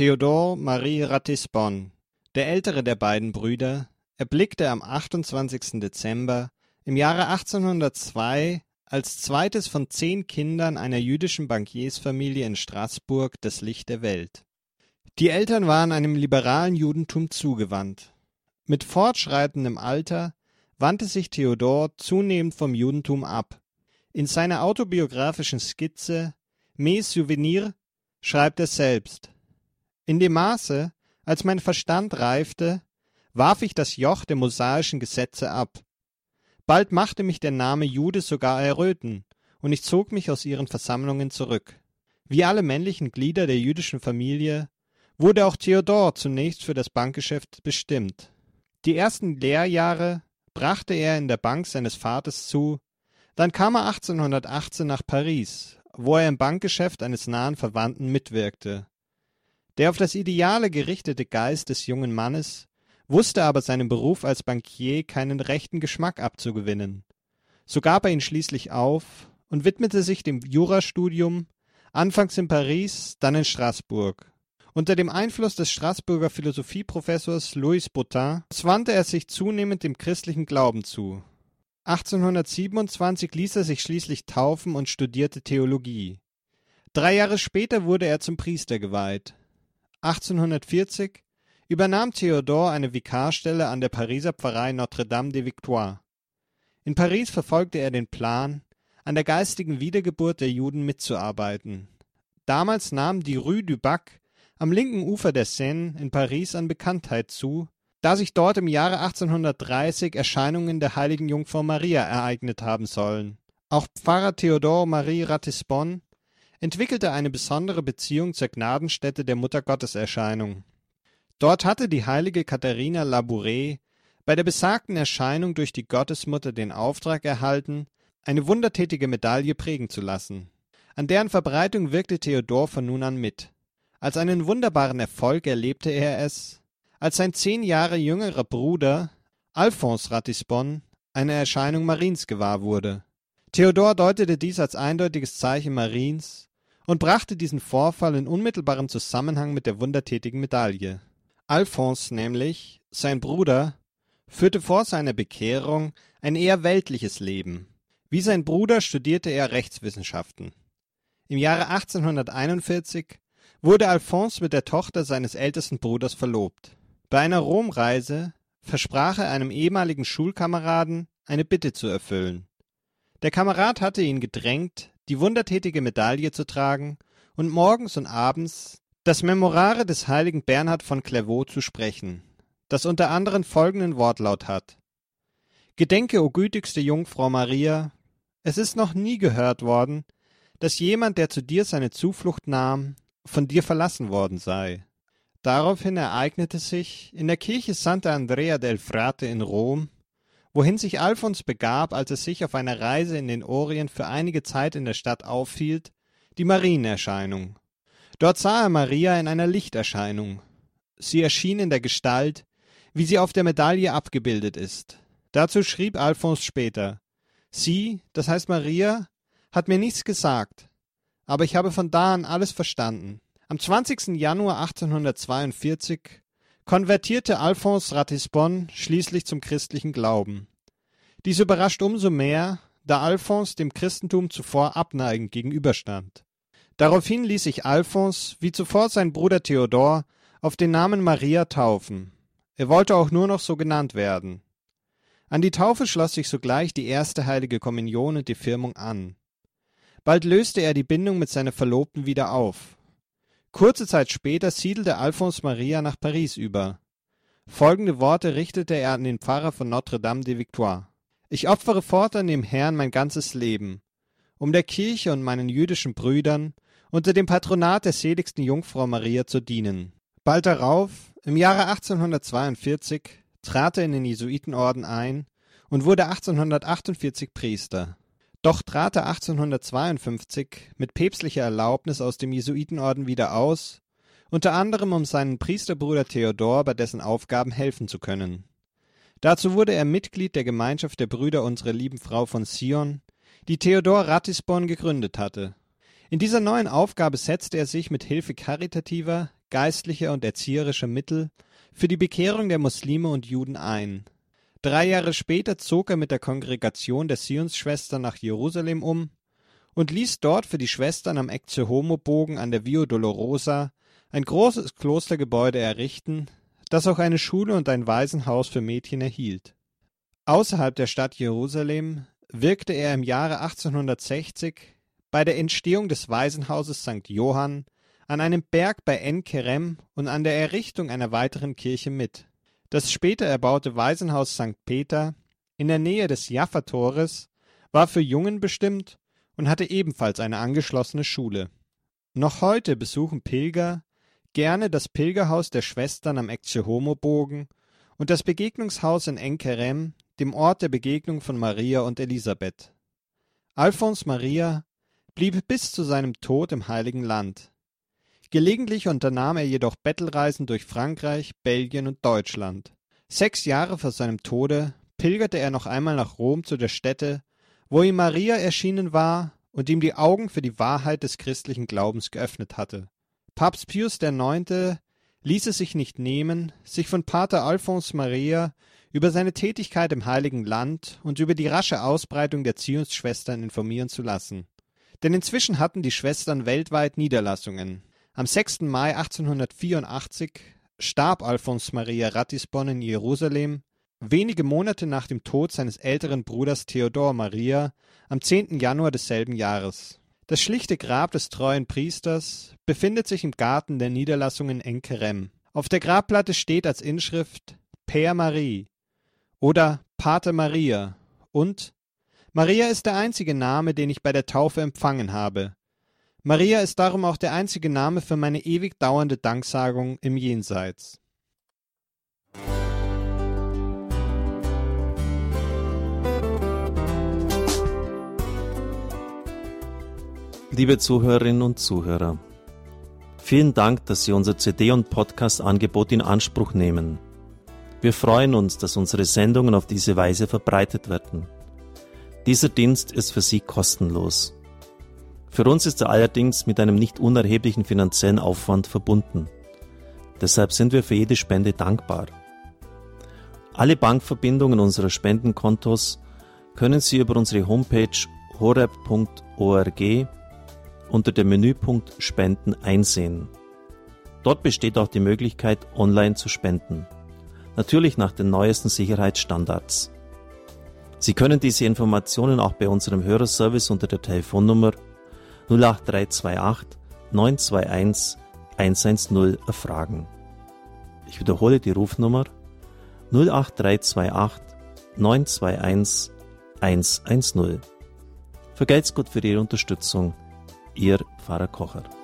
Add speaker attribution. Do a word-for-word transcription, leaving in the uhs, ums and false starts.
Speaker 1: Théodore Marie Ratisbonne, der ältere der beiden Brüder, erblickte am achtundzwanzigsten Dezember im Jahre achtzehnhundertzwei als zweites von zehn Kindern einer jüdischen Bankiersfamilie in Straßburg das Licht der Welt. Die Eltern waren einem liberalen Judentum zugewandt. Mit fortschreitendem Alter wandte sich Théodore zunehmend vom Judentum ab. In seiner autobiografischen Skizze Mes Souvenirs schreibt er selbst: In dem Maße, als mein Verstand reifte, warf ich das Joch der mosaischen Gesetze ab. Bald machte mich der Name Jude sogar erröten, und ich zog mich aus ihren Versammlungen zurück. Wie alle männlichen Glieder der jüdischen Familie wurde auch Théodore zunächst für das Bankgeschäft bestimmt. Die ersten Lehrjahre brachte er in der Bank seines Vaters zu, dann kam er achtzehnhundertachtzehn nach Paris, wo er im Bankgeschäft eines nahen Verwandten mitwirkte. Der auf das Ideale gerichtete Geist des jungen Mannes wusste aber seinem Beruf als Bankier keinen rechten Geschmack abzugewinnen. So gab er ihn schließlich auf und widmete sich dem Jurastudium, anfangs in Paris, dann in Straßburg. Unter dem Einfluss des Straßburger Philosophieprofessors Louis Bottin wandte er sich zunehmend dem christlichen Glauben zu. achtzehnhundertsiebenundzwanzig ließ er sich schließlich taufen und studierte Theologie. Drei Jahre später wurde er zum Priester geweiht. achtzehnhundertvierzig übernahm Théodore eine Vikarstelle an der Pariser Pfarrei Notre-Dame-des-Victoires. In Paris verfolgte er den Plan, an der geistigen Wiedergeburt der Juden mitzuarbeiten. Damals nahm die Rue du Bac am linken Ufer der Seine in Paris an Bekanntheit zu, da sich dort im Jahre achtzehnhundertdreißig Erscheinungen der heiligen Jungfrau Maria ereignet haben sollen. Auch Pfarrer Théodore Marie Ratisbonne entwickelte eine besondere Beziehung zur Gnadenstätte der Muttergotteserscheinung. Dort hatte die heilige Katharina Labouré bei der besagten Erscheinung durch die Gottesmutter den Auftrag erhalten, eine wundertätige Medaille prägen zu lassen. An deren Verbreitung wirkte Théodore von nun an mit. Als einen wunderbaren Erfolg erlebte er es, als sein zehn Jahre jüngerer Bruder Alphonse Ratisbonne eine Erscheinung Mariens gewahr wurde. Théodore deutete dies als eindeutiges Zeichen Mariens und brachte diesen Vorfall in unmittelbaren Zusammenhang mit der wundertätigen Medaille. Alphonse nämlich, sein Bruder, führte vor seiner Bekehrung ein eher weltliches Leben. Wie sein Bruder studierte er Rechtswissenschaften. Im Jahre achtzehnhunderteinundvierzig wurde Alphonse mit der Tochter seines ältesten Bruders verlobt. Bei einer Romreise versprach er einem ehemaligen Schulkameraden, eine Bitte zu erfüllen. Der Kamerad hatte ihn gedrängt, die wundertätige Medaille zu tragen und morgens und abends das Memorare des heiligen Bernhard von Clairvaux zu sprechen, das unter anderem folgenden Wortlaut hat: Gedenke, o gütigste Jungfrau Maria, es ist noch nie gehört worden, dass jemand, der zu dir seine Zuflucht nahm, von dir verlassen worden sei. Daraufhin ereignete sich in der Kirche Santa Andrea del Frate in Rom, wohin sich Alphonse begab, als er sich auf einer Reise in den Orient für einige Zeit in der Stadt aufhielt, die Marienerscheinung. Dort sah er Maria in einer Lichterscheinung. Sie erschien in der Gestalt, wie sie auf der Medaille abgebildet ist. Dazu schrieb Alphonse später: Sie, das heißt Maria, hat mir nichts gesagt, aber ich habe von da an alles verstanden. Am zwanzigsten Januar achtzehnhundertzweiundvierzig konvertierte Alphonse Ratisbonne schließlich zum christlichen Glauben. Dies überrascht umso mehr, da Alphonse dem Christentum zuvor abneigend gegenüberstand. Daraufhin ließ sich Alphonse, wie zuvor sein Bruder Théodore, auf den Namen Maria taufen. Er wollte auch nur noch so genannt werden. An die Taufe schloss sich sogleich die erste heilige Kommunion und die Firmung an. Bald löste er die Bindung mit seiner Verlobten wieder auf. Kurze Zeit später siedelte Alphonse Maria nach Paris über. Folgende Worte richtete er an den Pfarrer von Notre-Dame-des-Victoires: Ich opfere fortan dem Herrn mein ganzes Leben, um der Kirche und meinen jüdischen Brüdern unter dem Patronat der seligsten Jungfrau Maria zu dienen. Bald darauf, im Jahre achtzehnhundertzweiundvierzig, trat er in den Jesuitenorden ein und wurde achtzehnhundertachtundvierzig Priester. Doch trat er achtzehnhundertzweiundfünfzig mit päpstlicher Erlaubnis aus dem Jesuitenorden wieder aus, unter anderem um seinen Priesterbruder Théodore bei dessen Aufgaben helfen zu können. Dazu wurde er Mitglied der Gemeinschaft der Brüder Unserer lieben Frau von Sion, die Théodore Ratisbonne gegründet hatte. In dieser neuen Aufgabe setzte er sich mit Hilfe karitativer, geistliche und erzieherische Mittel für die Bekehrung der Muslime und Juden ein. Drei Jahre später zog er mit der Kongregation der Zionsschwestern nach Jerusalem um und ließ dort für die Schwestern am Ecce Homo-Bogen an der Via Dolorosa ein großes Klostergebäude errichten, das auch eine Schule und ein Waisenhaus für Mädchen erhielt. Außerhalb der Stadt Jerusalem wirkte er im Jahre achtzehnhundertsechzig bei der Entstehung des Waisenhauses Sankt Johann an einem Berg bei En Kerem und an der Errichtung einer weiteren Kirche mit. Das später erbaute Waisenhaus Sankt Peter in der Nähe des Jaffa-Tores war für Jungen bestimmt und hatte ebenfalls eine angeschlossene Schule. Noch heute besuchen Pilger gerne das Pilgerhaus der Schwestern am Ecce Homo-Bogen und das Begegnungshaus in En Kerem, dem Ort der Begegnung von Maria und Elisabeth. Alphons Maria blieb bis zu seinem Tod im Heiligen Land. Gelegentlich unternahm er jedoch Bettelreisen durch Frankreich, Belgien und Deutschland. Sechs Jahre vor seinem Tode pilgerte er noch einmal nach Rom zu der Stätte, wo ihm Maria erschienen war und ihm die Augen für die Wahrheit des christlichen Glaubens geöffnet hatte. Papst Pius der Neunte ließ es sich nicht nehmen, sich von Pater Alphons Maria über seine Tätigkeit im Heiligen Land und über die rasche Ausbreitung der Zionsschwestern informieren zu lassen. Denn inzwischen hatten die Schwestern weltweit Niederlassungen. Am sechsten Mai achtzehnhundertvierundachtzig starb Alphons Maria Ratisbon in Jerusalem, wenige Monate nach dem Tod seines älteren Bruders Theodor Maria am zehnten Januar desselben Jahres. Das schlichte Grab des treuen Priesters befindet sich im Garten der Niederlassungen En Kerem. Auf der Grabplatte steht als Inschrift Père Marie oder Pater Maria und Maria ist der einzige Name, den ich bei der Taufe empfangen habe. Maria ist darum auch der einzige Name für meine ewig dauernde Danksagung im Jenseits.
Speaker 2: Liebe Zuhörerinnen und Zuhörer, vielen Dank, dass Sie unser C D- und Podcast-Angebot in Anspruch nehmen. Wir freuen uns, dass unsere Sendungen auf diese Weise verbreitet werden. Dieser Dienst ist für Sie kostenlos. Für uns ist er allerdings mit einem nicht unerheblichen finanziellen Aufwand verbunden. Deshalb sind wir für jede Spende dankbar. Alle Bankverbindungen unserer Spendenkontos können Sie über unsere Homepage horeb punkt org unter dem Menüpunkt Spenden einsehen. Dort besteht auch die Möglichkeit, online zu spenden. Natürlich nach den neuesten Sicherheitsstandards. Sie können diese Informationen auch bei unserem Hörerservice unter der Telefonnummer null acht drei zwei acht neun zwei eins eins eins null erfragen. Ich wiederhole die Rufnummer null acht drei zwei acht neun zwei eins eins eins null. Vergelt's Gott für Ihre Unterstützung. Ihr Pfarrer Kocher.